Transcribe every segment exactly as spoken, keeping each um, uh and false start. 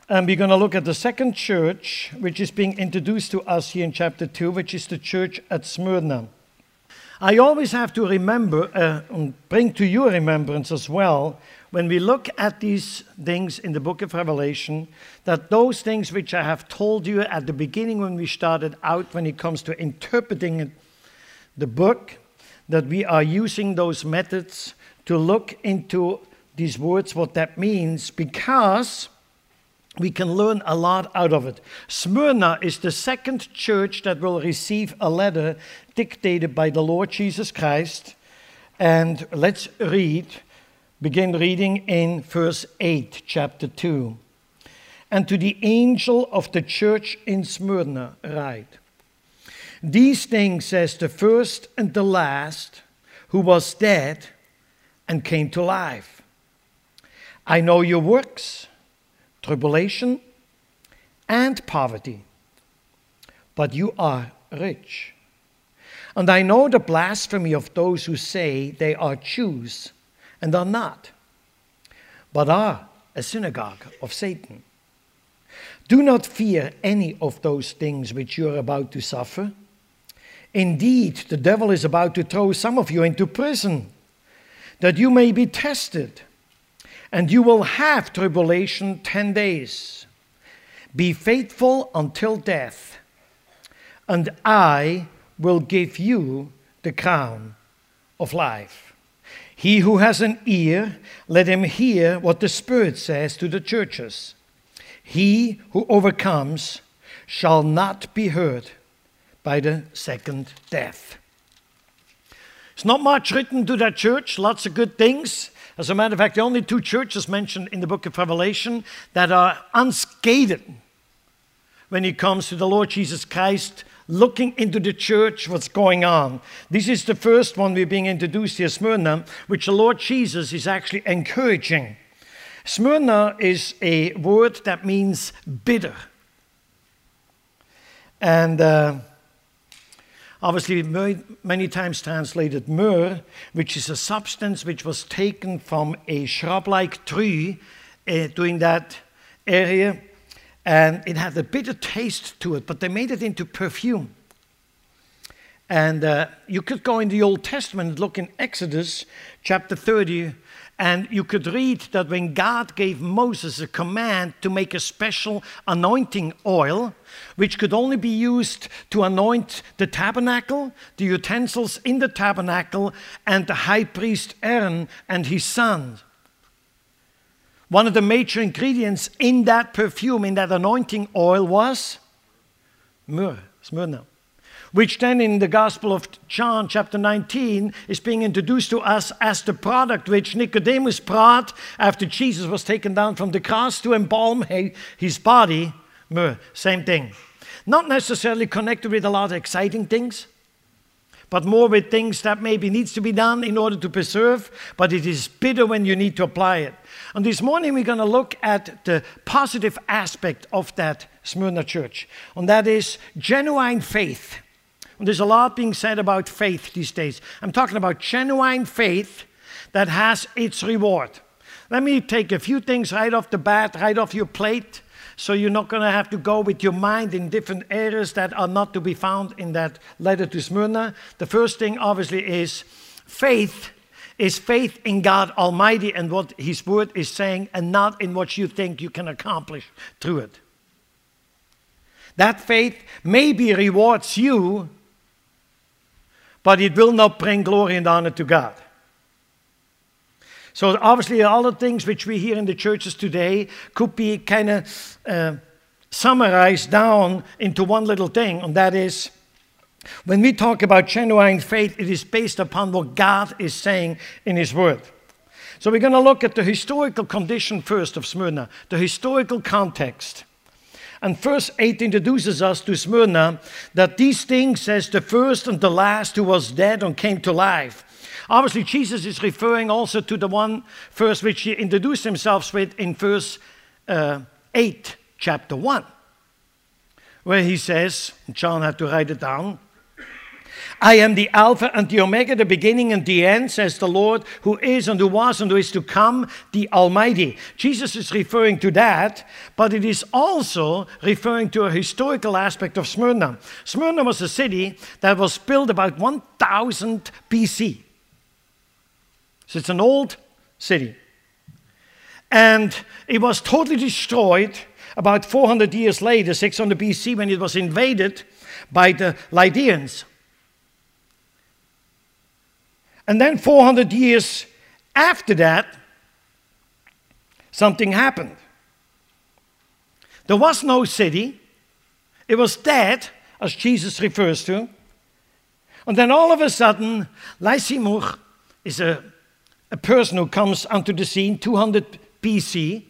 And we're going to look at the second church, which is being introduced to us here in chapter two, which is the church at Smyrna. I always have to remember, uh, and bring to your remembrance as well, when we look at these things in the book of Revelation, that those things which I have told you at the beginning when we started out, when it comes to interpreting it, the book, that we are using those methods to look into these words, what that means, because we can learn a lot out of it. Smyrna is the second church that will receive a letter dictated by the Lord Jesus Christ. And let's read, begin reading in verse eight, chapter two. And to the angel of the church in Smyrna write, these things says the first and the last, who was dead and came to life. I know your works, tribulation, and poverty, but you are rich. And I know the blasphemy of those who say they are Jews and are not, but are a synagogue of Satan. Do not fear any of those things which you are about to suffer. Indeed, the devil is about to throw some of you into prison, that you may be tested. And you will have tribulation ten days. Be faithful until death, and I will give you the crown of life. He who has an ear, let him hear what the Spirit says to the churches. He who overcomes shall not be hurt by the second death. There's not much written to that church, lots of good things. As a matter of fact, the only two churches mentioned in the book of Revelation that are unscathed when it comes to the Lord Jesus Christ looking into the church, what's going on. This is the first one we're being introduced here, Smyrna, which the Lord Jesus is actually encouraging. Smyrna is a word that means bitter. And uh, obviously, many times translated myrrh, which is a substance which was taken from a shrub-like tree uh, doing that area. And it had a bitter taste to it, but they made it into perfume. And uh, you could go in the Old Testament and look in Exodus chapter thirty, and you could read that when God gave Moses a command to make a special anointing oil, which could only be used to anoint the tabernacle, the utensils in the tabernacle, and the high priest Aaron and his sons. One of the major ingredients in that perfume, in that anointing oil, was myrrh, Smyrna, which then in the Gospel of John, chapter nineteen, is being introduced to us as the product which Nicodemus brought after Jesus was taken down from the cross to embalm his body. Myrrh, same thing. Not necessarily connected with a lot of exciting things, but more with things that maybe needs to be done in order to preserve, but it is bitter when you need to apply it. And this morning we're going to look at the positive aspect of that Smyrna church, and that is genuine faith. And there's a lot being said about faith these days. I'm talking about genuine faith that has its reward. Let me take a few things right off the bat, right off your plate, so you're not going to have to go with your mind in different areas that are not to be found in that letter to Smyrna. The first thing, obviously, is faith is faith in God Almighty and what His Word is saying, and not in what you think you can accomplish through it. That faith maybe rewards you, but it will not bring glory and honor to God. So obviously all the things which we hear in the churches today could be kind of uh, summarized down into one little thing, and that is, when we talk about genuine faith, it is based upon what God is saying in His Word. So we're going to look at the historical condition first of Smyrna, the historical context. And verse eight introduces us to Smyrna, that these things says the first and the last who was dead and came to life. Obviously, Jesus is referring also to the one verse which He introduced Himself with in verse uh, eight, chapter one, where He says, John had to write it down, I am the Alpha and the Omega, the beginning and the end, says the Lord, who is and who was and who is to come, the Almighty. Jesus is referring to that, but it is also referring to a historical aspect of Smyrna. Smyrna was a city that was built about one thousand B C. So it's an old city. And it was totally destroyed about four hundred years later, six hundred B C, when it was invaded by the Lydians. And then four hundred years after that, something happened. There was no city. It was dead, as Jesus refers to. And then all of a sudden, Lysimach is a, a person who comes onto the scene, two hundred B C,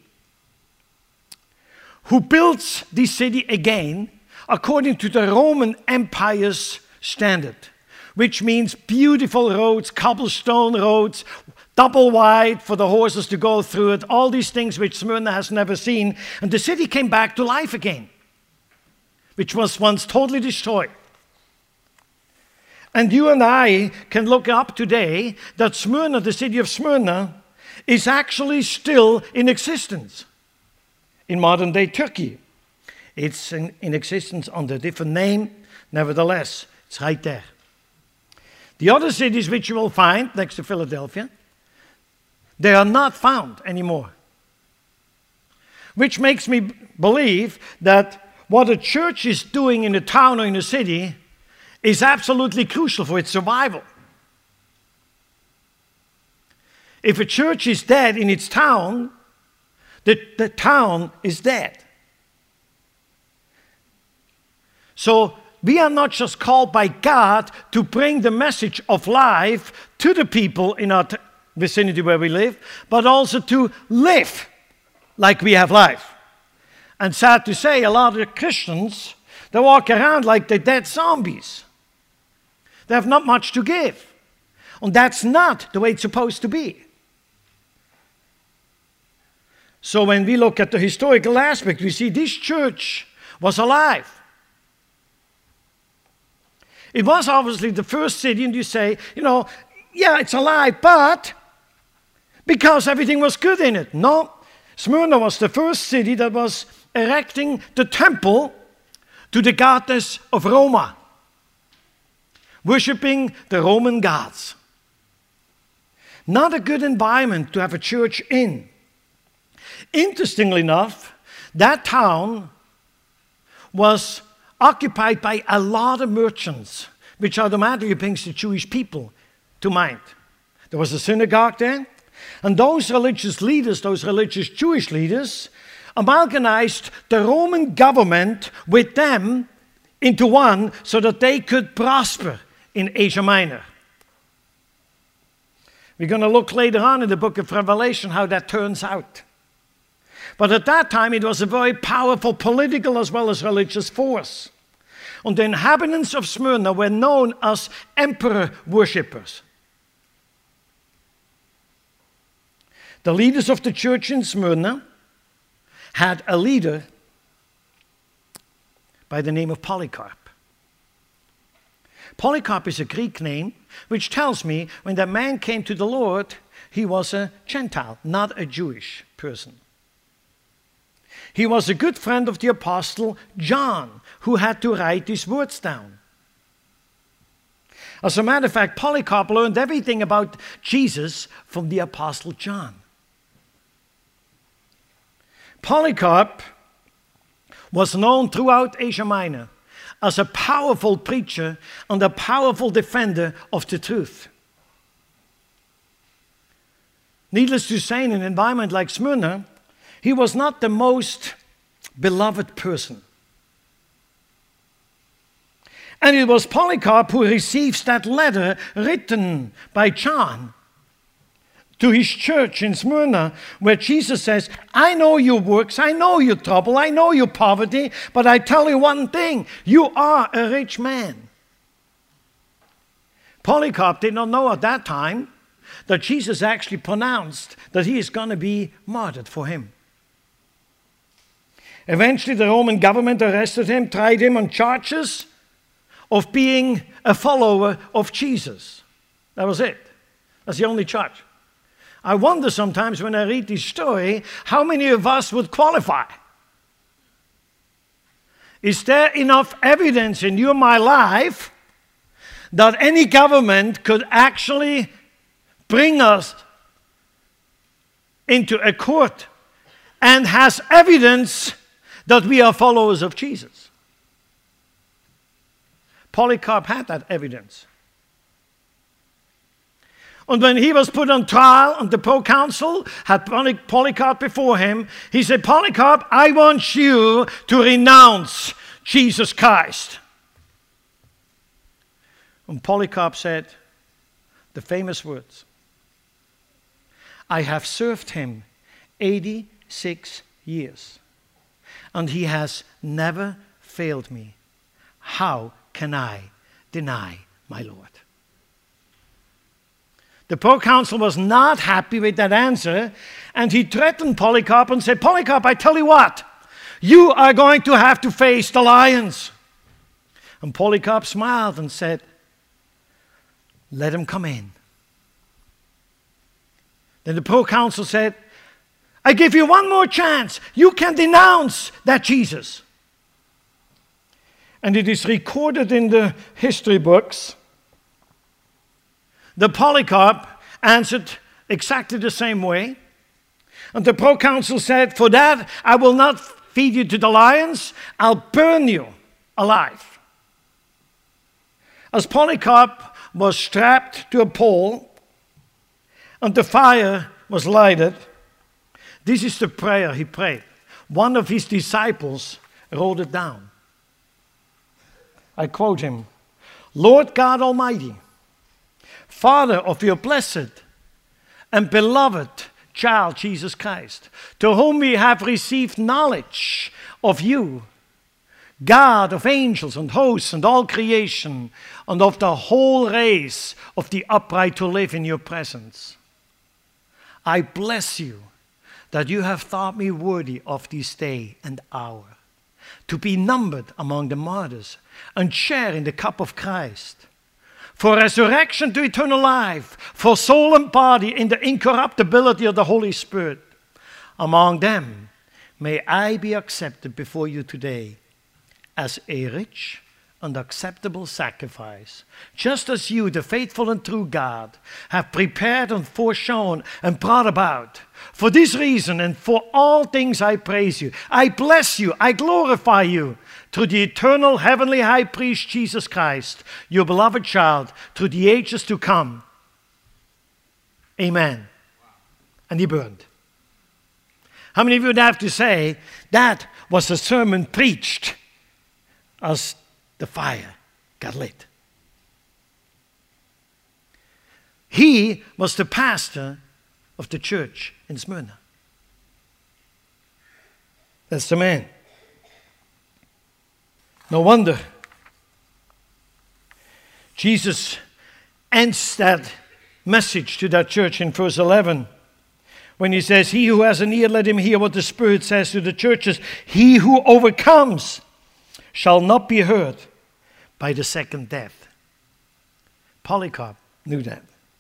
who builds this city again according to the Roman Empire's standard, which means beautiful roads, cobblestone roads, double wide for the horses to go through it, all these things which Smyrna has never seen. And the city came back to life again, which was once totally destroyed. And you and I can look up today that Smyrna, the city of Smyrna, is actually still in existence in modern-day Turkey. It's in, in existence under a different name. Nevertheless, it's right there. The other cities which you will find next to Philadelphia, they are not found anymore. Which makes me believe that what a church is doing in a town or in a city is absolutely crucial for its survival. If a church is dead in its town, the, the town is dead. So we are not just called by God to bring the message of life to the people in our t- vicinity where we live, but also to live like we have life. And sad to say, a lot of Christians, they walk around like they're dead zombies. They have not much to give. And that's not the way it's supposed to be. So when we look at the historical aspect, we see this church was alive. It was obviously the first city, and you say, you know, yeah, it's alive, but because everything was good in it. No, Smyrna was the first city that was erecting the temple to the goddess of Roma, worshipping the Roman gods. Not a good environment to have a church in. Interestingly enough, that town was occupied by a lot of merchants, which automatically brings the Jewish people to mind. There was a synagogue there, and those religious leaders, those religious Jewish leaders, amalgamized the Roman government with them into one so that they could prosper in Asia Minor. We're going to look later on in the book of Revelation how that turns out. But at that time, it was a very powerful political as well as religious force. And the inhabitants of Smyrna were known as emperor worshippers. The leaders of the church in Smyrna had a leader by the name of Polycarp. Polycarp is a Greek name, which tells me when that man came to the Lord, he was a Gentile, not a Jewish person. He was a good friend of the apostle John, who had to write these words down. As a matter of fact, Polycarp learned everything about Jesus from the apostle John. Polycarp was known throughout Asia Minor as a powerful preacher and a powerful defender of the truth. Needless to say, in an environment like Smyrna, he was not the most beloved person. And it was Polycarp who receives that letter written by John to his church in Smyrna, where Jesus says, I know your works, I know your trouble, I know your poverty, but I tell you one thing, you are a rich man. Polycarp did not know at that time that Jesus actually pronounced that he is going to be martyred for him. Eventually, the Roman government arrested him, tried him on charges of being a follower of Jesus. That was it. That's the only charge. I wonder sometimes when I read this story, how many of us would qualify? Is there enough evidence in your my life that any government could actually bring us into a court and has evidence that we are followers of Jesus? Polycarp had that evidence. And when he was put on trial, and the proconsul had Polycarp before him, he said, Polycarp, I want you to renounce Jesus Christ. And Polycarp said the famous words, I have served him eighty-six years, and he has never failed me. How can I deny my Lord? The proconsul was not happy with that answer, and he threatened Polycarp and said, Polycarp, I tell you what, you are going to have to face the lions. And Polycarp smiled and said, let him come in. Then the proconsul said, I give you one more chance. You can denounce that Jesus. And it is recorded in the history books. The Polycarp answered exactly the same way. And the proconsul said, for that I will not feed you to the lions, I'll burn you alive. As Polycarp was strapped to a pole and the fire was lighted, this is the prayer he prayed. One of his disciples wrote it down. I quote him, Lord God Almighty, Father of your blessed and beloved child, Jesus Christ, to whom we have received knowledge of you, God of angels and hosts and all creation, and of the whole race of the upright to live in your presence. I bless you that you have thought me worthy of this day and hour, to be numbered among the martyrs and share in the cup of Christ, for resurrection to eternal life, for soul and body in the incorruptibility of the Holy Spirit. Among them, may I be accepted before you today as a rich and acceptable sacrifice, just as you, the faithful and true God, have prepared and foreshown and brought about. For this reason and for all things I praise you. I bless you, I glorify you, through the eternal heavenly high priest Jesus Christ, your beloved child, through the ages to come. Amen. And he burned. How many of you would have to say that was a sermon preached as the fire got lit? He was the pastor of the church in Smyrna. That's the man. No wonder Jesus ends that message to that church in verse eleven when he says, he who has an ear, let him hear what the Spirit says to the churches. He who overcomes shall not be hurt by the second death. Polycarp knew that.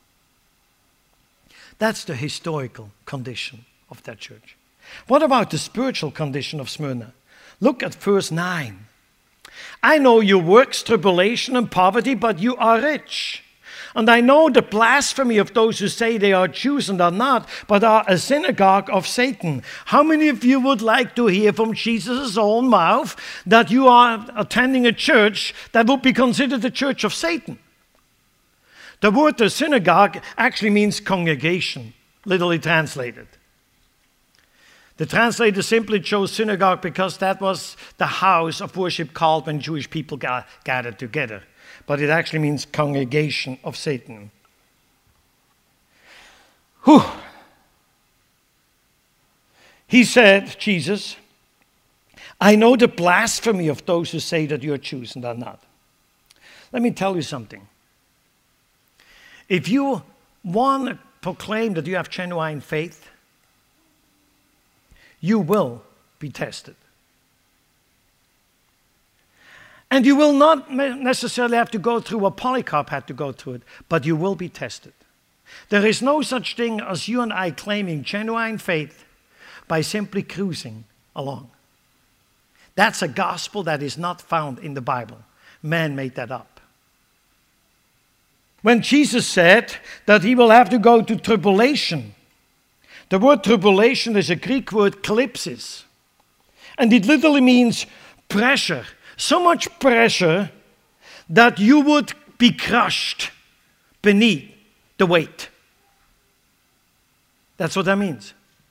That's the historical condition of that church. What about the spiritual condition of Smyrna? Look at verse nine. I know your works, tribulation and poverty, but you are rich. And I know the blasphemy of those who say they are Jews and are not, but are a synagogue of Satan. How many of you would like to hear from Jesus' own mouth that you are attending a church that would be considered the church of Satan? The word the synagogue actually means congregation, literally translated. The translator simply chose synagogue because that was the house of worship called when Jewish people got, gathered together. But it actually means congregation of Satan. Whew. He said, Jesus, I know the blasphemy of those who say that you are Jews and are not. Let me tell you something. If you want to proclaim that you have genuine faith, you will be tested. And you will not necessarily have to go through what Polycarp had to go through it, but you will be tested. There is no such thing as you and I claiming genuine faith by simply cruising along. That's a gospel that is not found in the Bible. Man made that up. When Jesus said that he will have to go to tribulation, the word tribulation is a Greek word kalypsis. And it literally means pressure. So much pressure that you would be crushed beneath the weight. That's what that means.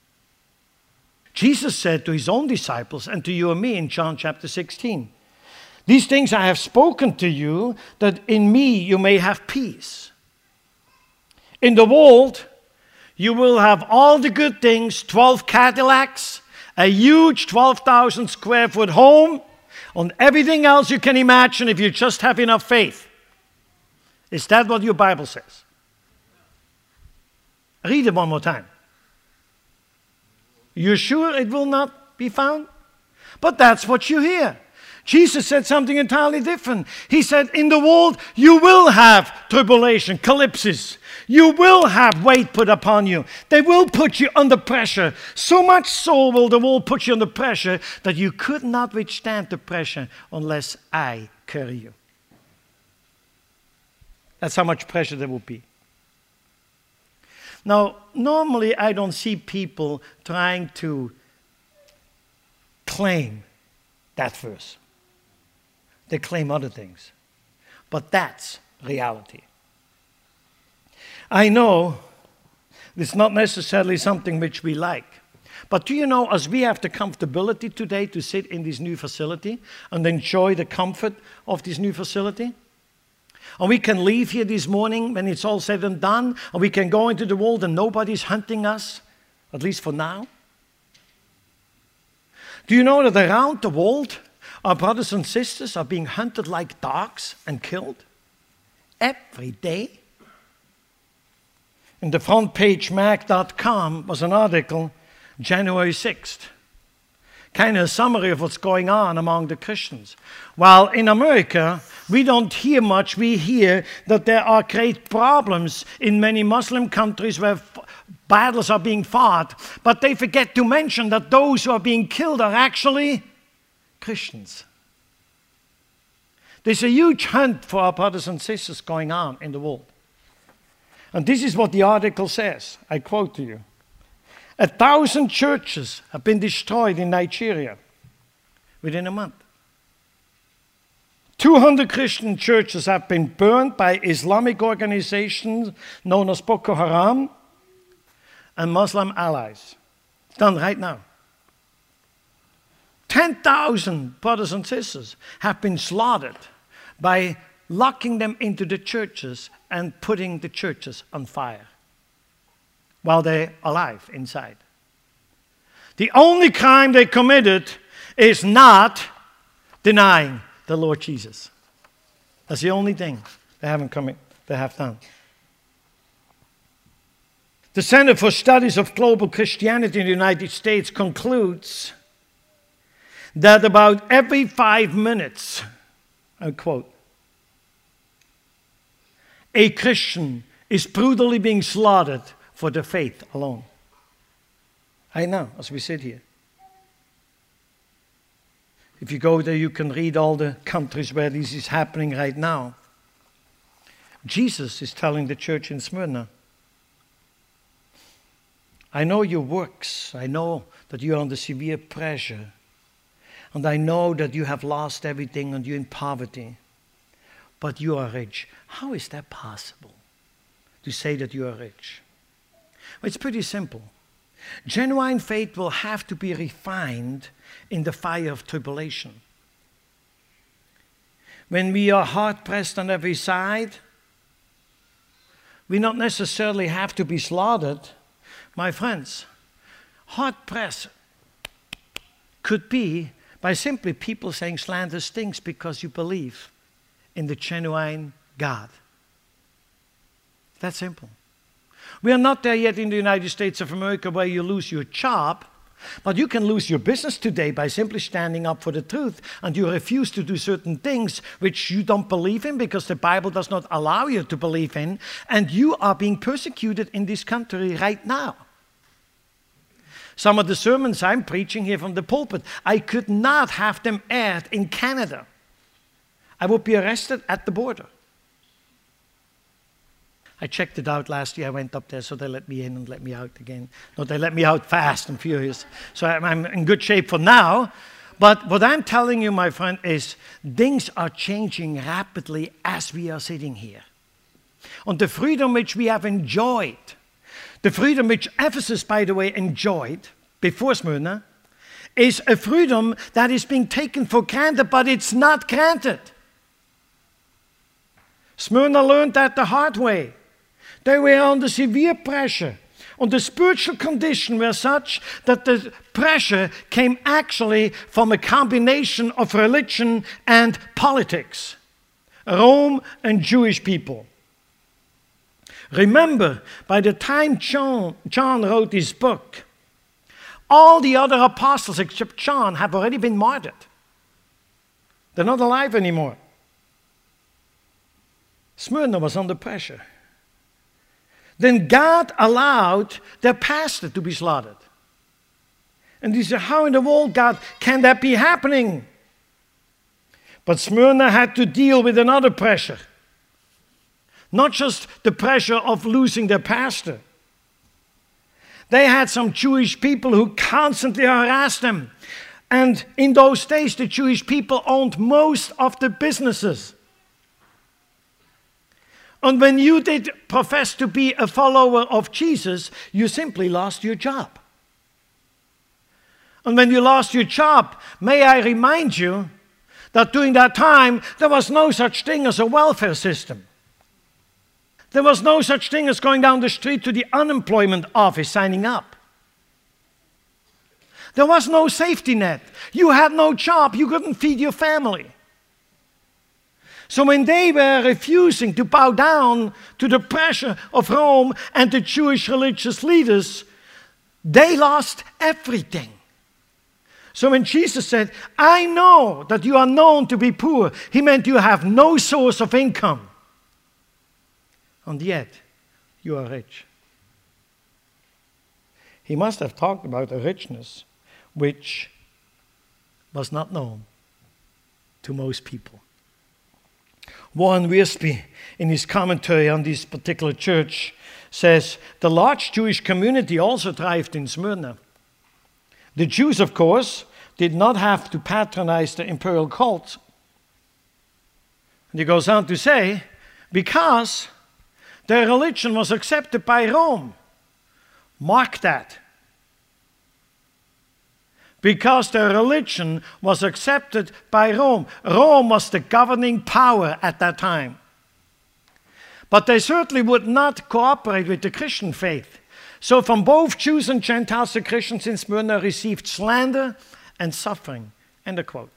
Jesus said to his own disciples and to you and me in John chapter sixteen, "These things I have spoken to you, that in me you may have peace. In the world, you will have all the good things, twelve Cadillacs, a huge twelve thousand square foot home, on everything else you can imagine if you just have enough faith." Is that what your Bible says? Read it one more time. You're sure it will not be found? But that's what you hear. Jesus said something entirely different. He said, in the world you will have tribulation, kalypsis. You will have weight put upon you. They will put you under pressure. So much so will the world put you under pressure that you could not withstand the pressure unless I carry you. That's how much pressure there will be. Now, normally I don't see people trying to claim that verse. They claim other things. But that's reality. I know it's not necessarily something which we like. But do you know, as we have the comfortability today to sit in this new facility and enjoy the comfort of this new facility, and we can leave here this morning when it's all said and done, and we can go into the world and nobody's hunting us, at least for now. Do you know that around the world, our brothers and sisters are being hunted like dogs and killed every day? In the front page mag dot com was an article, January sixth. Kind of a summary of what's going on among the Christians. While in America, we don't hear much. We hear that there are great problems in many Muslim countries where battles are being fought. But they forget to mention that those who are being killed are actually Christians. There's a huge hunt for our brothers and sisters going on in the world. And this is what the article says. I quote to you. A thousand churches have been destroyed in Nigeria within a month. two hundred Christian churches have been burned by Islamic organizations known as Boko Haram and Muslim allies. It's done right now. ten thousand brothers and sisters have been slaughtered by locking them into the churches and putting the churches on fire while they're alive inside. The only crime they committed is not denying the Lord Jesus. That's the only thing they haven't commi- they have done. The Center for Studies of Global Christianity in the United States concludes that about every five minutes, I quote, a Christian is brutally being slaughtered for the faith alone. I know, as we sit here. If you go there, you can read all the countries where this is happening right now. Jesus is telling the church in Smyrna, I know your works. I know that you are under severe pressure. And I know that you have lost everything and you're in poverty. But you are rich. How is that possible to say that you are rich? Well, it's pretty simple. Genuine faith will have to be refined in the fire of tribulation. When we are hard-pressed on every side, we not necessarily have to be slaughtered. My friends, hard-pressed could be by simply people saying slanderous things because you believe in the genuine God. That's simple. We are not there yet in the United States of America where you lose your job, But you can lose your business today by simply standing up for the truth, and you refuse to do certain things which you don't believe in because the Bible does not allow you to believe in, and you are being persecuted in this country right now. Some of the sermons I'm preaching here from the pulpit, I could not have them aired in Canada. I would be arrested at the border. I checked it out last year. I went up there, so they let me in and let me out again. No, they let me out fast and furious. So I'm, I'm in good shape for now. But what I'm telling you, my friend, is things are changing rapidly as we are sitting here. And the freedom which we have enjoyed, the freedom which Ephesus, by the way, enjoyed before Smyrna, is a freedom that is being taken for granted, but it's not granted. Smyrna learned that the hard way. They were under severe pressure. And the spiritual condition were such that the pressure came actually from a combination of religion and politics. Rome and Jewish people. Remember, by the time John, John wrote this book, all the other apostles except John have already been martyred. They're not alive anymore. Smyrna was under pressure. Then God allowed their pastor to be slaughtered. And he said, how in the world, God, can that be happening? But Smyrna had to deal with another pressure. Not just the pressure of losing their pastor. They had some Jewish people who constantly harassed them. And in those days, the Jewish people owned most of the businesses. And when you did profess to be a follower of Jesus, you simply lost your job. And when you lost your job, may I remind you that during that time, there was no such thing as a welfare system. There was no such thing as going down the street to the unemployment office signing up. There was no safety net. You had no job. You couldn't feed your family. So when they were refusing to bow down to the pressure of Rome and the Jewish religious leaders, they lost everything. So when Jesus said, I know that you are known to be poor, he meant you have no source of income. And yet, you are rich. He must have talked about a richness which was not known to most people. Warren Wiersbe, in his commentary on this particular church, says, the large Jewish community also thrived in Smyrna. The Jews, of course, did not have to patronize the imperial cult. And he goes on to say, because their religion was accepted by Rome. Mark that. Because their religion was accepted by Rome. Rome was the governing power at that time. But they certainly would not cooperate with the Christian faith. So from both Jews and Gentiles, the Christians in Smyrna received slander and suffering. End of quote.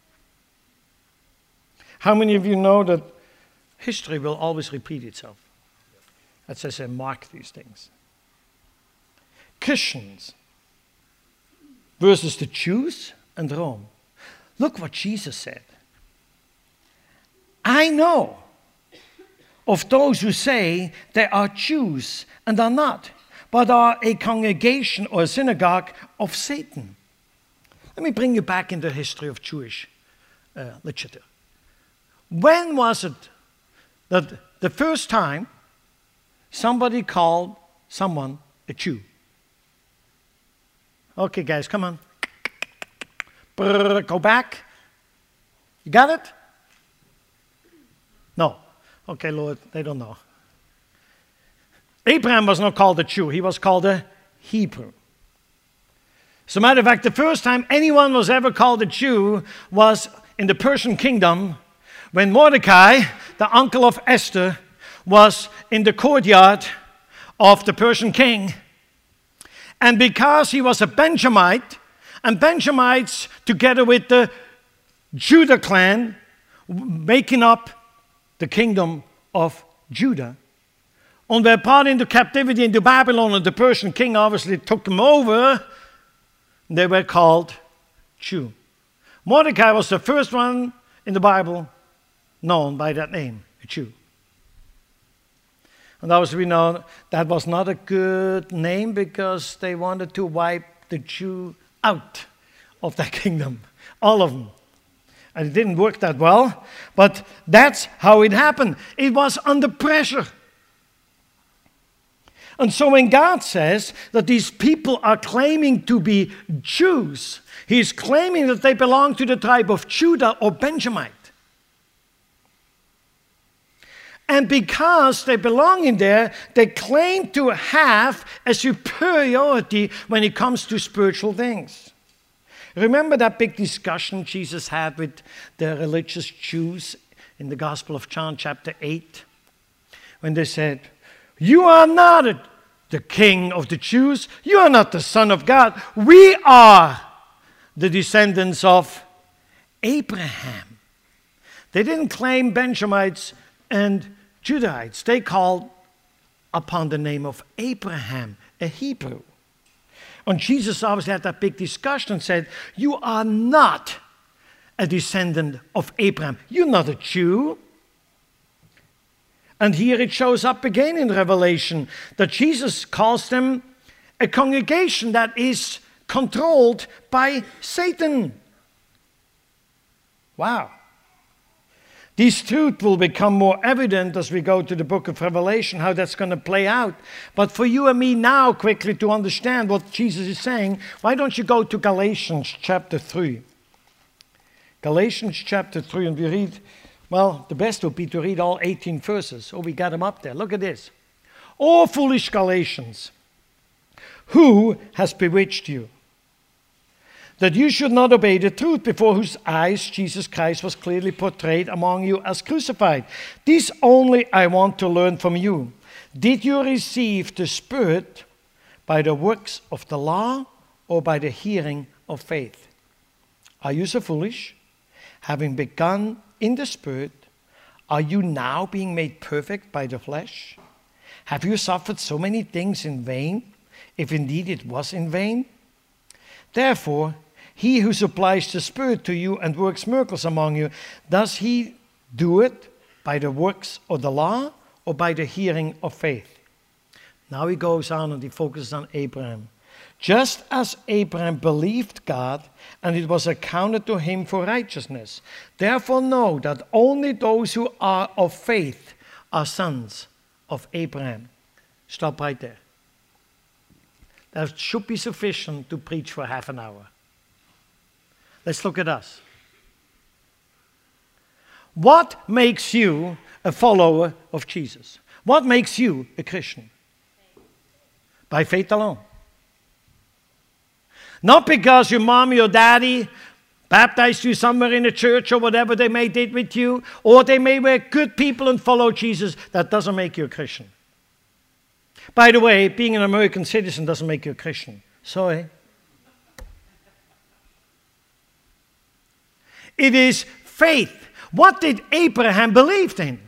How many of you know that history will always repeat itself? That says, I mark these things. Christians versus the Jews and Rome. Look what Jesus said. I know of those who say they are Jews and are not, but are a congregation or a synagogue of Satan. Let me bring you back in the history of Jewish uh, literature. When was it that the first time somebody called someone a Jew? Okay, guys, come on. Brrr, go back. You got it? No. Okay, Lord, they don't know. Abraham was not called a Jew. He was called a Hebrew. As a matter of fact, the first time anyone was ever called a Jew was in the Persian kingdom when Mordecai, the uncle of Esther, was in the courtyard of the Persian king. And because he was a Benjamite, and Benjamites, together with the Judah clan, making up the kingdom of Judah, and were brought into captivity into Babylon, and the Persian king obviously took them over, They were called Jew. Mordecai was the first one in the Bible known by that name, a Jew. And as we know, that was not a good name because they wanted to wipe the Jew out of that kingdom, all of them. And it didn't work that well, but that's how it happened. It was under pressure. And so when God says that these people are claiming to be Jews, He's claiming that they belong to the tribe of Judah or Benjamite. And because they belong in there, they claim to have a superiority when it comes to spiritual things. Remember that big discussion Jesus had with the religious Jews in the Gospel of John chapter eight? When they said, "You are not the king of the Jews. You are not the son of God. We are the descendants of Abraham." They didn't claim Benjamites and Judahites. They called upon the name of Abraham, a Hebrew. And Jesus obviously had that big discussion and said, "You are not a descendant of Abraham. You're not a Jew." And here it shows up again in Revelation that Jesus calls them a congregation that is controlled by Satan. Wow. This truth will become more evident as we go to the book of Revelation, how that's going to play out. But for you and me now, quickly to understand what Jesus is saying, why don't you go to Galatians chapter three. Galatians chapter three, and we read, well, the best would be to read all eighteen verses. Oh, we got them up there. Look at this. "O foolish Galatians, who has bewitched you, that you should not obey the truth, before whose eyes Jesus Christ was clearly portrayed among you as crucified? This only I want to learn from you. Did you receive the Spirit by the works of the law or by the hearing of faith? Are you so foolish? Having begun in the Spirit, are you now being made perfect by the flesh? Have you suffered so many things in vain, if indeed it was in vain? Therefore, he who supplies the Spirit to you and works miracles among you, does he do it by the works of the law or by the hearing of faith?" Now he goes on and he focuses on Abraham. "Just as Abraham believed God, and it was accounted to him for righteousness. Therefore know that only those who are of faith are sons of Abraham." Stop right there. That should be sufficient to preach for half an hour. Let's look at us. What makes you a follower of Jesus? What makes you a Christian? By faith alone. Not because your mom or your daddy baptized you somewhere in a church or whatever they may did with you, or they may be good people and follow Jesus. That doesn't make you a Christian. By the way, being an American citizen doesn't make you a Christian. Sorry. It is faith. What did Abraham believe in?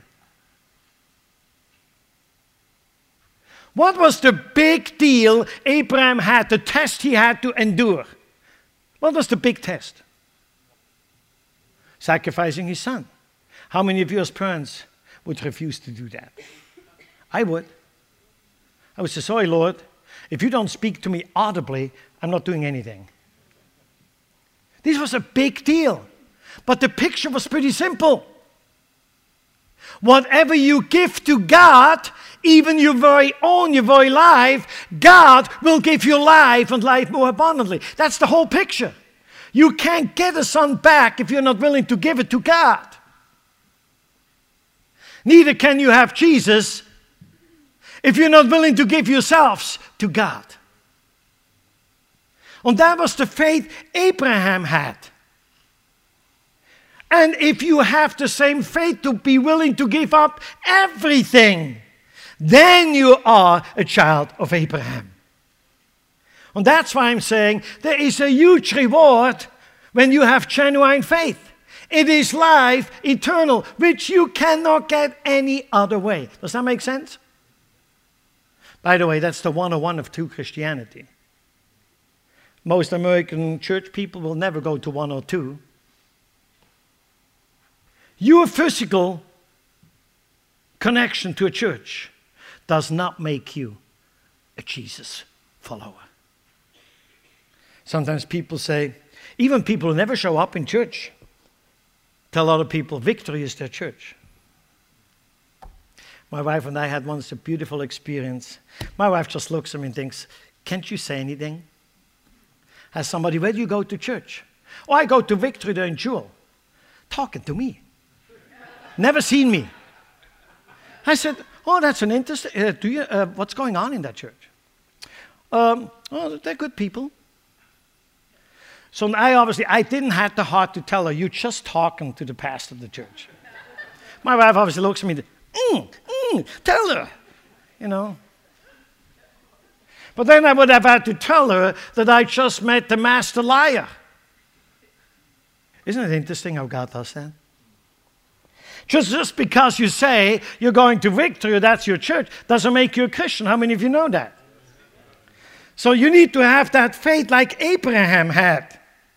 What was the big deal Abraham had, the test he had to endure? What was the big test? Sacrificing his son. How many of you as parents would refuse to do that? I would. I would say, "Sorry, Lord, if you don't speak to me audibly, I'm not doing anything." This was a big deal. But the picture was pretty simple. Whatever you give to God, even your very own, your very life, God will give you life and life more abundantly. That's the whole picture. You can't get a son back if you're not willing to give it to God. Neither can you have Jesus if you're not willing to give yourselves to God. And that was the faith Abraham had. And if you have the same faith to be willing to give up everything, then you are a child of Abraham. And that's why I'm saying there is a huge reward when you have genuine faith. It is life eternal, which you cannot get any other way. Does that make sense? By the way, that's the one oh one of true Christianity. Most American church people will never go to one or two. Your physical connection to a church does not make you a Jesus follower. Sometimes people say, even people who never show up in church, tell other people Victory is their church. My wife and I had once a beautiful experience. My wife just looks at me and thinks, can't you say anything? Has somebody, where do you go to church? Oh, I go to Victory there in Jewel. Talking to me. Never seen me. I said, oh, that's an interesting, uh, do you, uh, what's going on in that church? Um, oh, they're good people. So I obviously, I didn't have the heart to tell her, you're just talking to the pastor of the church. My wife obviously looks at me, mm, mm, tell her, you know. But then I would have had to tell her that I just met the master liar. Isn't it interesting how God does that? Just, just because you say you're going to Victory, that's your church, doesn't make you a Christian. How many of you know that? So you need to have that faith like Abraham had.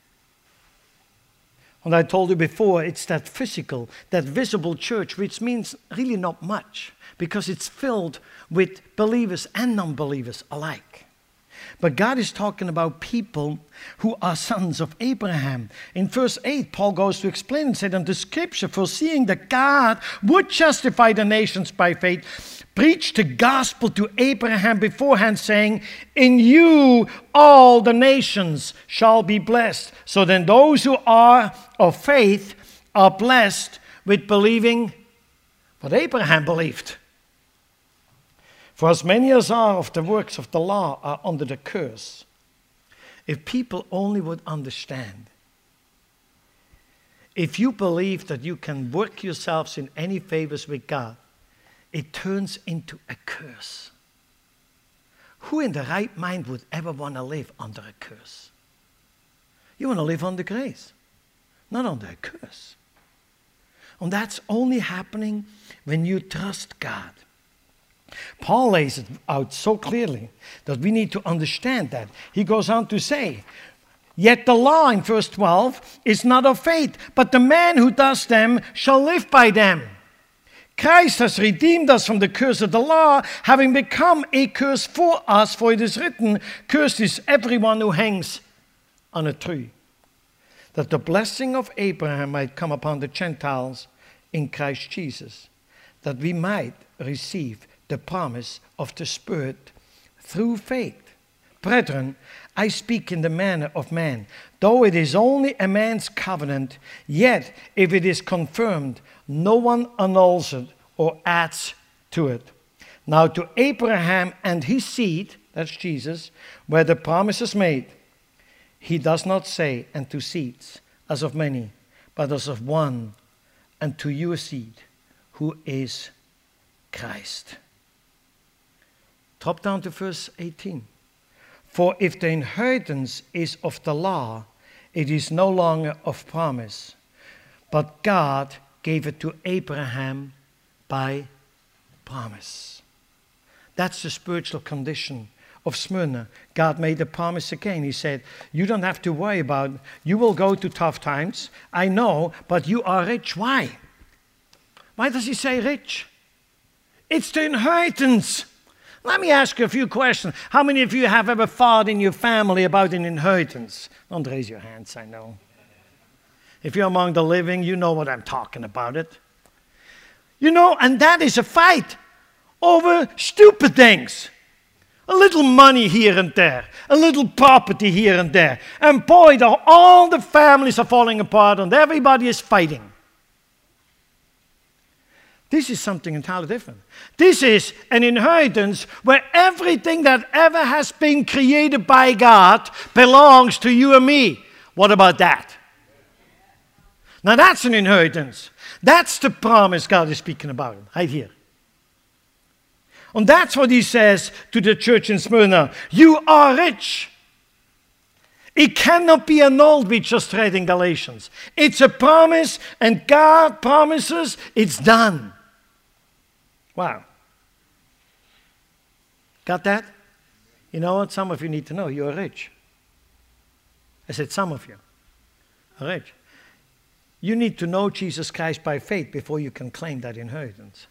And I told you before, it's that physical, that visible church, which means really not much, because it's filled with believers and non-believers alike. But God is talking about people who are sons of Abraham. In verse eight, Paul goes to explain and said, "And the scripture, foreseeing that God would justify the nations by faith, preached the gospel to Abraham beforehand, saying, in you all the nations shall be blessed." So then those who are of faith are blessed with believing what Abraham believed. For as many as are of the works of the law are under the curse. If people only would understand, if you believe that you can work yourselves in any favors with God, it turns into a curse. Who in the right mind would ever want to live under a curse? You want to live under grace, not under a curse. And that's only happening when you trust God. Paul lays it out so clearly that we need to understand that. He goes on to say, yet the law in verse twelve is not of faith, but the man who does them shall live by them. Christ has redeemed us from the curse of the law, having become a curse for us, for it is written, cursed is everyone who hangs on a tree, that the blessing of Abraham might come upon the Gentiles in Christ Jesus, that we might receive the promise of the Spirit through faith. Brethren, I speak in the manner of man. Though it is only a man's covenant, yet if it is confirmed, no one annuls it or adds to it. Now to Abraham and his seed, that's Jesus, where the promise is made, he does not say, and to seeds, as of many, but as of one, and to your seed, who is Christ. Drop down to verse eighteen. For if the inheritance is of the law, it is no longer of promise, but God gave it to Abraham by promise. That's the spiritual condition of Smyrna. God made a promise again. He said, you don't have to worry about it. You will go to tough times, I know, but you are rich. Why? Why does he say rich? It's the inheritance. Let me ask you a few questions. How many of you have ever fought in your family about an inheritance? Don't raise your hands, I know. If you're among the living, you know what I'm talking about it. You know, and that is a fight over stupid things. A little money here and there, a little property here and there. And boy, the, all the families are falling apart and everybody is fighting. This is something entirely different. This is an inheritance where everything that ever has been created by God belongs to you and me. What about that? Now that's an inheritance. That's the promise God is speaking about right here. And that's what he says to the church in Smyrna. You are rich. It cannot be annulled, we just read in Galatians. It's a promise, and God promises it's done. Wow. Got that? You know what? Some of you need to know you're rich. I said, some of you. All right. You need to know Jesus Christ by faith before you can claim that inheritance.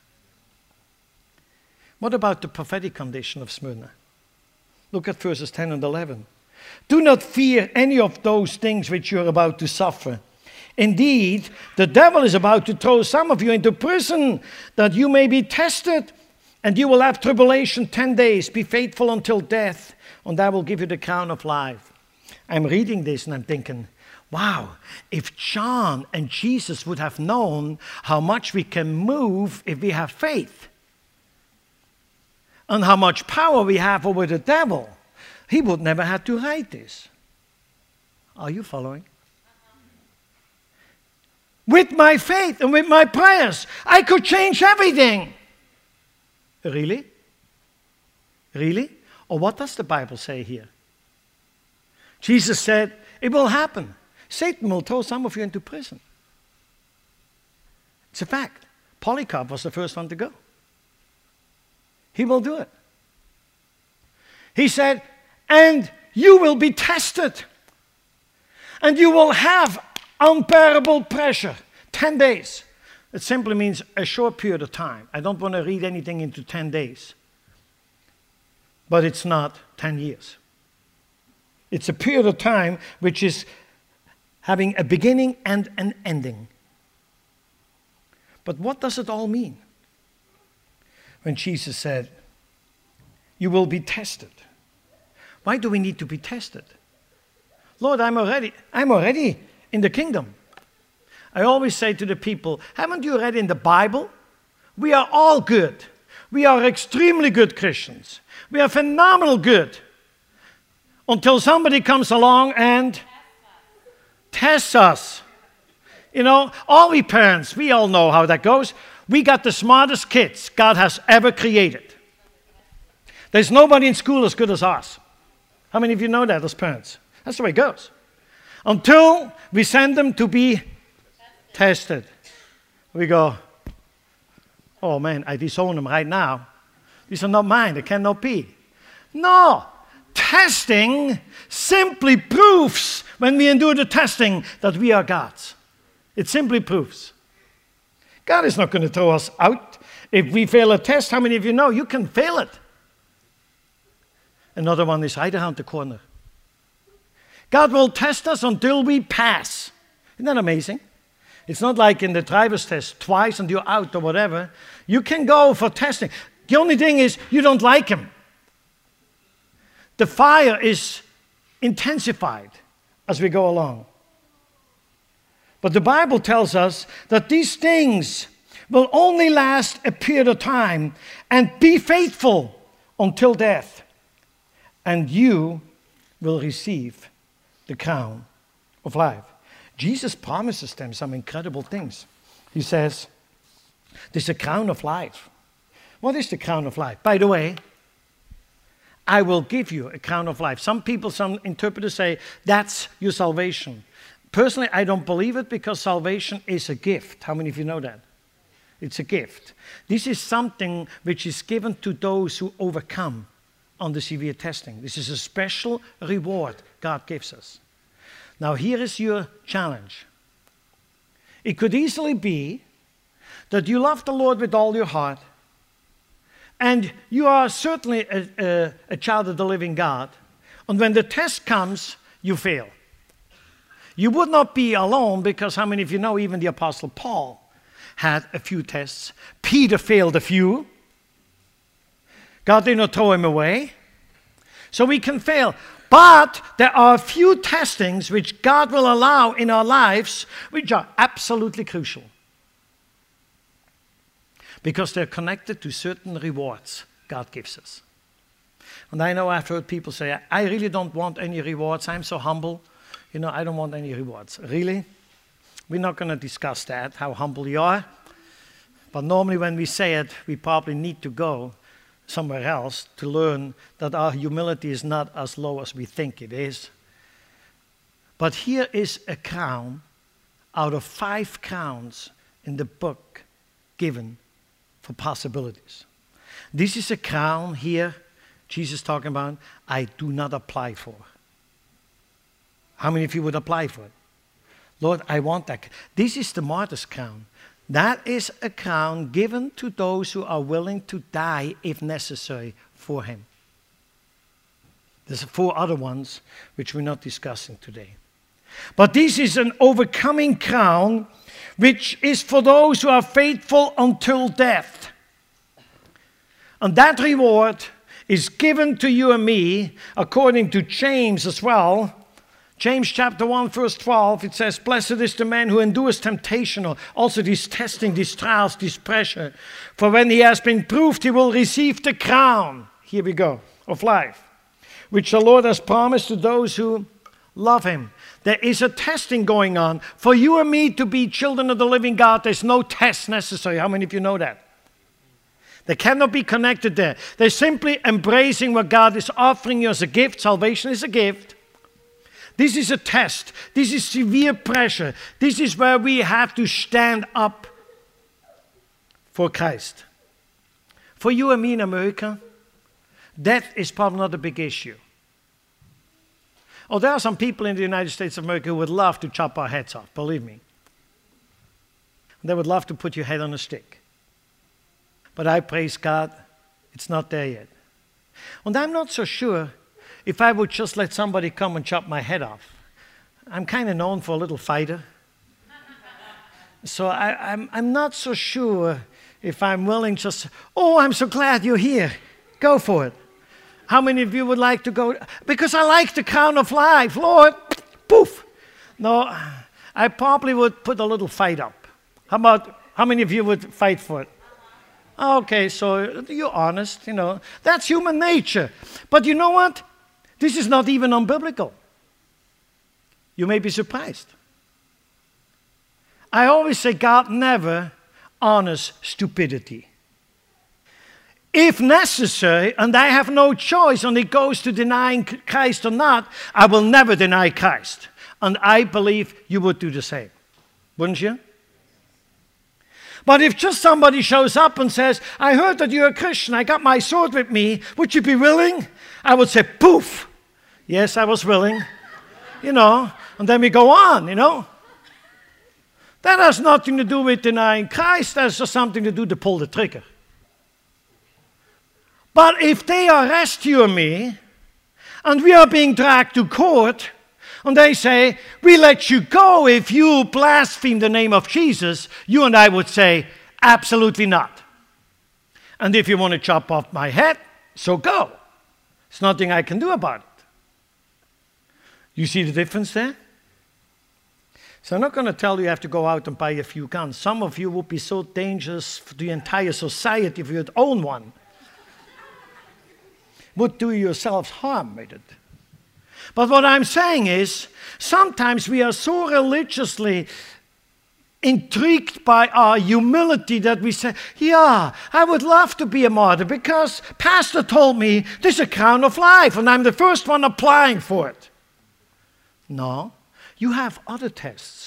What about the prophetic condition of Smyrna? Look at verses ten and eleven. Do not fear any of those things which you are about to suffer. Indeed, the devil is about to throw some of you into prison, that you may be tested, and you will have tribulation ten days. Be faithful until death, and I will give you the crown of life. I'm reading this and I'm thinking, wow, if John and Jesus would have known how much we can move if we have faith, and how much power we have over the devil, he would never have to write this. Are you following? With my faith and with my prayers, I could change everything. Really? Really? Or what does the Bible say here? Jesus said, it will happen. Satan will throw some of you into prison. It's a fact. Polycarp was the first one to go. He will do it. He said, and you will be tested. And you will have unbearable pressure. Ten days. It simply means a short period of time. I don't want to read anything into ten days. But it's not ten years. It's a period of time which is having a beginning and an ending. But what does it all mean? When Jesus said, you will be tested. Why do we need to be tested? Lord, I'm already, I'm already in the kingdom. I always say to the people, haven't you read in the Bible? We are all good. We are extremely good Christians. We are phenomenal good. Until somebody comes along and tests us. You know, all we parents, we all know how that goes. We got the smartest kids God has ever created. There's nobody in school as good as us. How many of you know that as parents? That's the way it goes. Until we send them to be tested. We go, oh man, I disown them right now. These are not mine, they cannot be. No, testing simply proves, when we endure the testing, that we are God's. It simply proves. God is not going to throw us out. If we fail a test, how many of you know you can fail it? Another one is right around the corner. God will test us until we pass. Isn't that amazing? It's not like in the driver's test, twice and you're out or whatever. You can go for testing. The only thing is you don't like him. The fire is intensified as we go along. But the Bible tells us that these things will only last a period of time, and be faithful until death, and you will receive the crown of life. Jesus promises them some incredible things. He says, there's a crown of life. What is the crown of life? By the way, I will give you a crown of life. Some people, some interpreters say, that's your salvation. Personally, I don't believe it, because salvation is a gift. How many of you know that? It's a gift. This is something which is given to those who overcome under severe testing. This is a special reward God gives us. Now, here is your challenge. It could easily be that you love the Lord with all your heart, and you are certainly a, a, a child of the living God, and when the test comes, you fail. You would not be alone, because how many of you know even the Apostle Paul had a few tests. Peter failed a few. God did not throw him away. So we can fail. But there are a few testings which God will allow in our lives which are absolutely crucial. Because they're connected to certain rewards God gives us. And I know I've heard people say, I really don't want any rewards. I'm so humble. You know, I don't want any rewards. Really? We're not going to discuss that, how humble you are. But normally when we say it, we probably need to go somewhere else to learn that our humility is not as low as we think it is. But here is a crown out of five crowns in the book given for possibilities. This is a crown here, Jesus talking about, I do not apply for. How many of you would apply for it? Lord, I want that. This is the martyr's crown. That is a crown given to those who are willing to die, if necessary, for him. There's four other ones which we're not discussing today. But this is an overcoming crown which is for those who are faithful until death. And that reward is given to you and me, according to James as well. James chapter one, verse twelve, it says, "Blessed is the man who endures temptation," or also this testing, these trials, this pressure. "For when he has been proved, he will receive the crown," here we go, "of life, which the Lord has promised to those who love him." There is a testing going on. For you and me to be children of the living God, there's no test necessary. How many of you know that? They cannot be connected there. They're simply embracing what God is offering you as a gift. Salvation is a gift. This is a test. This is severe pressure. This is where we have to stand up for Christ. For you and me in America, death is probably not a big issue. Oh, there are some people in the United States of America who would love to chop our heads off, believe me. They would love to put your head on a stick. But I praise God, it's not there yet. And I'm not so sure if I would just let somebody come and chop my head off. I'm kind of known for a little fighter. So I, I'm, I'm not so sure if I'm willing just, "Oh, I'm so glad you're here. Go for it." How many of you would like to go? Because I like the crown of life, Lord. Poof. No, I probably would put a little fight up. How about, how many of you would fight for it? Okay, so you're honest, you know. That's human nature. But you know what? This is not even unbiblical. You may be surprised. I always say God never honors stupidity. If necessary, and I have no choice, and it goes to denying Christ or not, I will never deny Christ. And I believe you would do the same. Wouldn't you? But if just somebody shows up and says, "I heard that you're a Christian, I got my sword with me, would you be willing?" I would say, poof. Yes, I was willing. You know, and then we go on, you know. That has nothing to do with denying Christ. That's just something to do to pull the trigger. But if they arrest you and me, and we are being dragged to court, and they say, "We let you go if you blaspheme the name of Jesus," you and I would say, "Absolutely not. And if you want to chop off my head, so go. There's nothing I can do about it." You see the difference there? So I'm not going to tell you you have to go out and buy a few guns. Some of you would be so dangerous for the entire society if you would own one. Would do yourselves harm with it. But what I'm saying is, sometimes we are so religiously intrigued by our humility that we say, "Yeah, I would love to be a martyr because Pastor told me there's a crown of life and I'm the first one applying for it." No, you have other tests.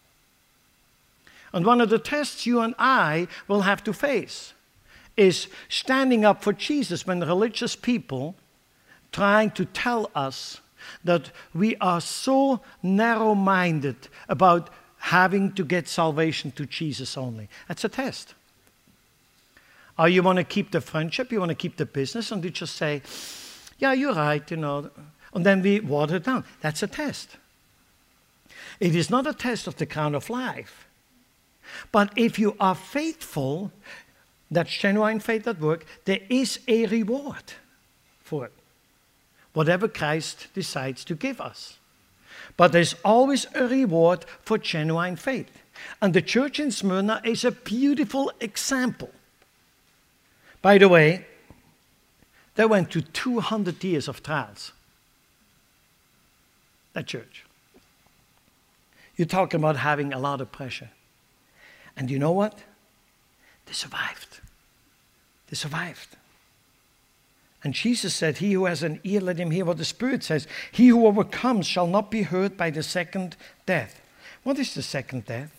And one of the tests you and I will have to face is standing up for Jesus when religious people trying to tell us that we are so narrow-minded about having to get salvation to Jesus only. That's a test. Or you want to keep the friendship, you want to keep the business, and you just say, "Yeah, you're right, you know," and then we water it down. That's a test. It is not a test of the crown of life. But if you are faithful, that's genuine faith at work, there is a reward for it. Whatever Christ decides to give us. But there's always a reward for genuine faith. And the church in Smyrna is a beautiful example. By the way, they went through two hundred years of trials. That church. You're talking about having a lot of pressure. And you know what? They survived. They survived. And Jesus said, "He who has an ear, let him hear what the Spirit says. He who overcomes shall not be hurt by the second death." What is the second death?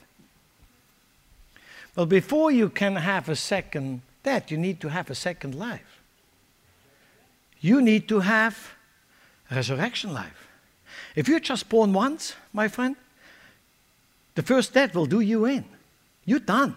Well, before you can have a second death, you need to have a second life. You need to have resurrection life. If you're just born once, my friend, the first death will do you in. You're done.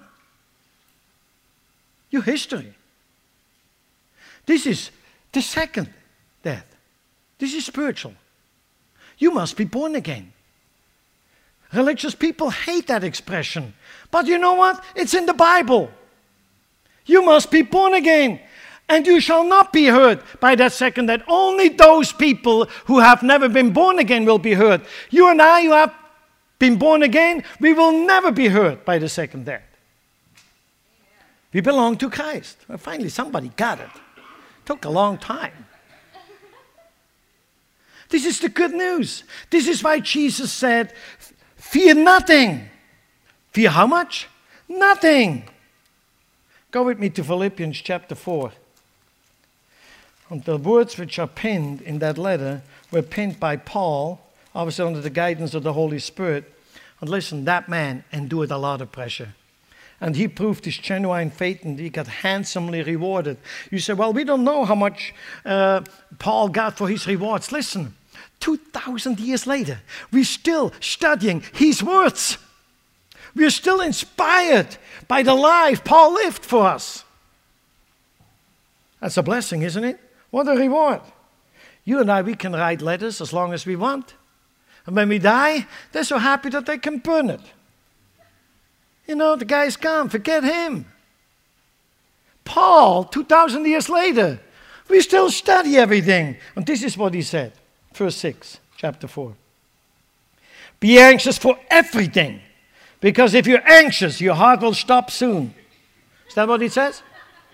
You're history. This is the second death. This is spiritual. You must be born again. Religious people hate that expression. But you know what? It's in the Bible. You must be born again. And you shall not be hurt by that second death. Only those people who have never been born again will be hurt. You and I, who have been born again, we will never be hurt by the second death. We belong to Christ. Well, finally, somebody got it. Took a long time. This is the good news. This is why Jesus said, fear nothing. Fear how much? Nothing. Go with me to Philippians chapter four. And the words which are penned in that letter were penned by Paul, obviously under the guidance of the Holy Spirit. And listen, that man endured a lot of pressure. And he proved his genuine faith, and he got handsomely rewarded. You say, well, we don't know how much uh, Paul got for his rewards. Listen, two thousand years later, we're still studying his words. We're still inspired by the life Paul lived for us. That's a blessing, isn't it? What a reward. You and I, we can write letters as long as we want. And when we die, they're so happy that they can burn it. You know, the guy's gone. Forget him. Paul, two thousand years later, we still study everything. And this is what he said. Verse six, chapter four. Be anxious for everything. Because if you're anxious, your heart will stop soon. Is that what it says?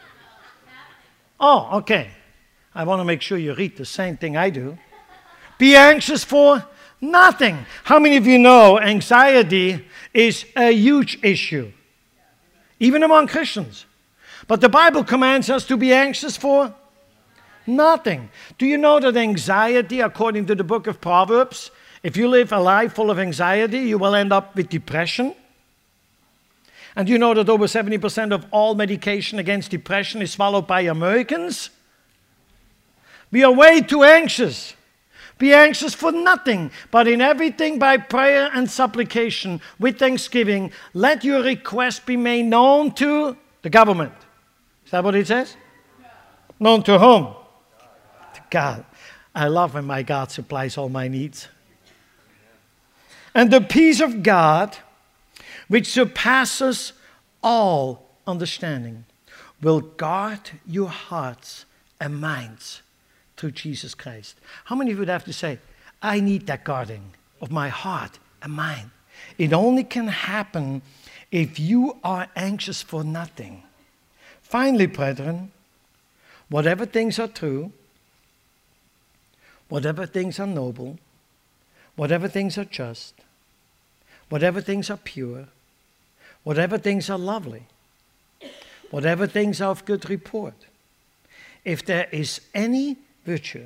Oh, okay. I want to make sure you read the same thing I do. Be anxious for nothing. How many of you know anxiety is a huge issue? Even among Christians. But the Bible commands us to be anxious for nothing. Do you know that anxiety, according to the book of Proverbs, if you live a life full of anxiety, you will end up with depression? And you know that over seventy percent of all medication against depression is swallowed by Americans? We are way too anxious. Be anxious for nothing, but in everything by prayer and supplication with thanksgiving, let your request be made known to the government. Is that what it says? Yeah. Known to whom? God. To God. I love when my God supplies all my needs. And the peace of God, which surpasses all understanding, will guard your hearts and minds through Jesus Christ. How many of you would have to say, I need that guarding of my heart and mind? It only can happen if you are anxious for nothing. Finally, brethren, whatever things are true, whatever things are noble, whatever things are just, whatever things are pure, whatever things are lovely, whatever things are of good report, if there is any virtue,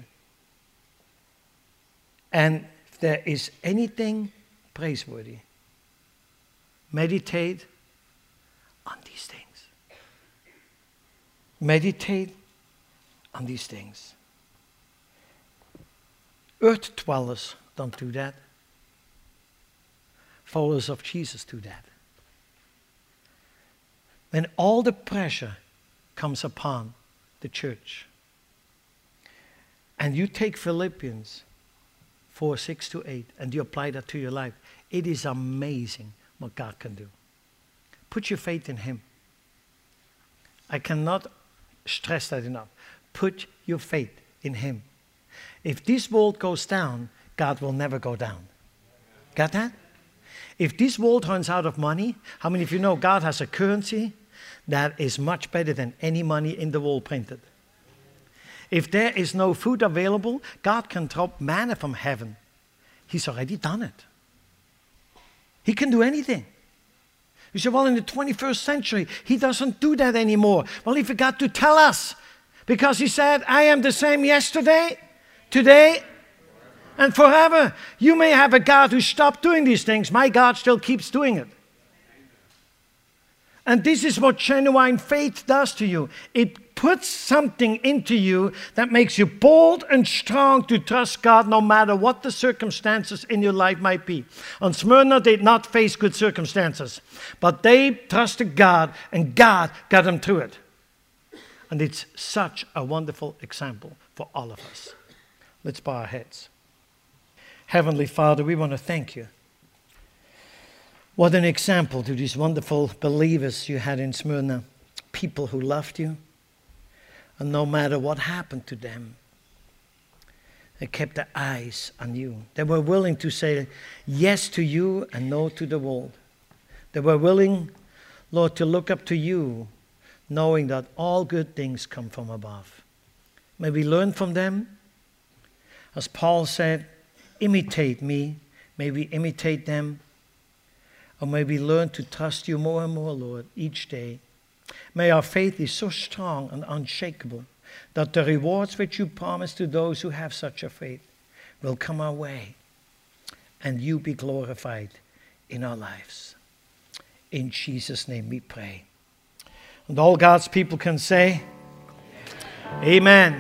and if there is anything praiseworthy, meditate on these things. Meditate on these things. Earth dwellers don't do that. Followers of Jesus do that. When all the pressure comes upon the church, and you take Philippians four, six to eight, and you apply that to your life, it is amazing what God can do. Put your faith in Him. I cannot stress that enough. Put your faith in Him. If this world goes down, God will never go down. Got that? If this world runs out of money, how many of you know God has a currency that is much better than any money in the world printed? If there is no food available, God can drop manna from heaven. He's already done it. He can do anything. You say, well, in the twenty-first century, He doesn't do that anymore. Well, He forgot to tell us. Because He said, I am the same yesterday, today, and forever. You may have a God who stopped doing these things. My God still keeps doing it. And this is what genuine faith does to you. It puts something into you that makes you bold and strong to trust God no matter what the circumstances in your life might be. On Smyrna, they did not face good circumstances, but they trusted God, and God got them through it. And it's such a wonderful example for all of us. Let's bow our heads. Heavenly Father, we want to thank you. What an example to these wonderful believers you had in Smyrna. People who loved you. And no matter what happened to them, they kept their eyes on you. They were willing to say yes to you and no to the world. They were willing, Lord, to look up to you, knowing that all good things come from above. May we learn from them. As Paul said, imitate me. May we imitate them. Or may we learn to trust you more and more, Lord, each day. May our faith be so strong and unshakable that the rewards which you promise to those who have such a faith will come our way and you be glorified in our lives. In Jesus' name we pray. And all God's people can say, Amen.